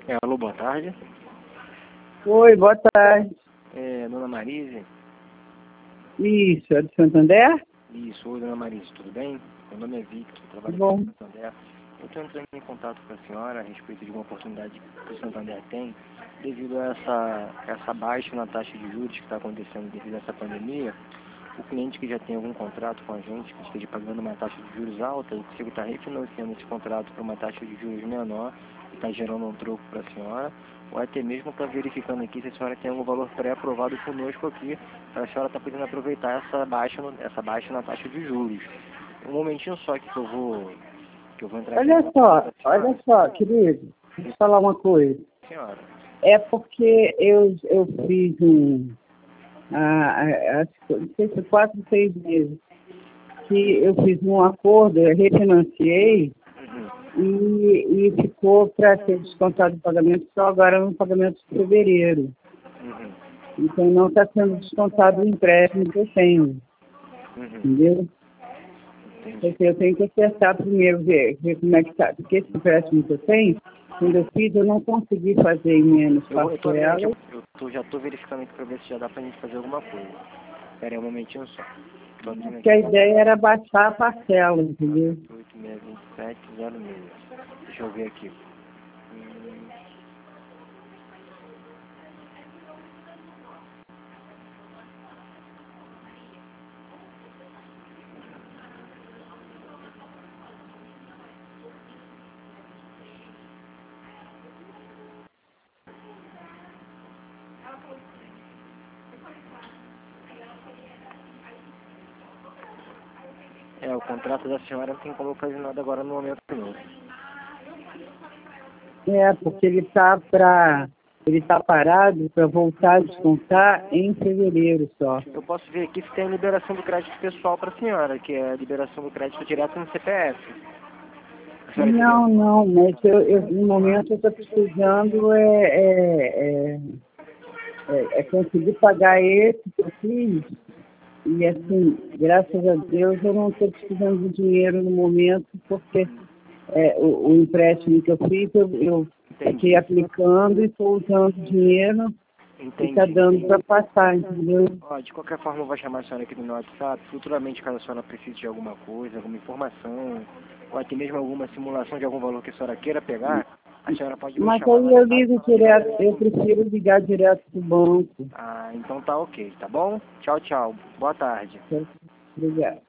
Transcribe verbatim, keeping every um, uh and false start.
É, alô, boa tarde. Oi, boa tarde. É, dona Marise? Isso, é do Santander? Isso, oi, dona Marise, tudo bem? Meu nome é Victor, trabalho Bom. no Santander. Eu estou entrando em contato com a senhora a respeito de uma oportunidade que o Santander tem devido a essa, essa baixa na taxa de juros que está acontecendo devido a essa pandemia. O cliente que já tem algum contrato com a gente, que esteja pagando uma taxa de juros alta, eu consigo estar refinanciando esse contrato para uma taxa de juros menor e está gerando um troco para a senhora, ou até mesmo está verificando aqui se a senhora tem algum valor pré-aprovado conosco aqui, para a senhora estar podendo aproveitar essa baixa, no, essa baixa na taxa de juros. Um momentinho só que eu vou, que eu vou entrar aqui. Olha só, olha só, querido, deixa eu falar uma coisa. Senhora. É porque eu, eu fiz um, ah, ah, acho que não sei se quatro, seis meses, que eu fiz um acordo, eu refinanciei Uhum. e, e ficou para ser descontado o pagamento só agora no pagamento de fevereiro. Uhum. Então não está sendo descontado o empréstimo que eu tenho, Uhum. entendeu? Entendi. Porque eu tenho que acertar primeiro, ver, ver como é que está. Porque esse empréstimo que eu tenho, quando eu fiz, eu não consegui fazer em menos Eu, vou- eu tô vendo aqui, parcelas. eu tô, já tô verificando aqui para ver se já dá pra gente fazer alguma coisa. Pera aí um momentinho só. Tô abrindo Porque aqui. a ideia era baixar a parcela, entendeu? oito seis dois sete zero seis. Deixa eu ver aqui. Hum, É, o contrato da senhora não tem como fazer nada agora no momento não. É, porque ele está para. Ele está parado para voltar a descontar em fevereiro só. Eu posso ver aqui se tem a liberação do crédito pessoal para a senhora, que é a liberação do crédito direto no C P F. A senhora Não, teria- não, mas eu, eu, no momento eu estou precisando é, é, é, é, é conseguir pagar esse que eu fiz. E assim, graças a Deus eu não estou precisando de dinheiro no momento, porque é, o, o empréstimo que eu fiz, eu, eu fiquei Entendi. aplicando e estou usando dinheiro e está Entendi. dando para passar, entendeu? Ó, de qualquer forma, eu vou chamar a senhora aqui no meu WhatsApp. Futuramente, caso a senhora precise de alguma coisa, alguma informação, ou até mesmo alguma simulação de algum valor que a senhora queira pegar, a senhora pode me Mas chamar no aí eu WhatsApp. ligo direto, eu prefiro ligar direto para o banco. Ah, então tá ok, tá bom? Tchau, tchau. Boa tarde. Obrigada.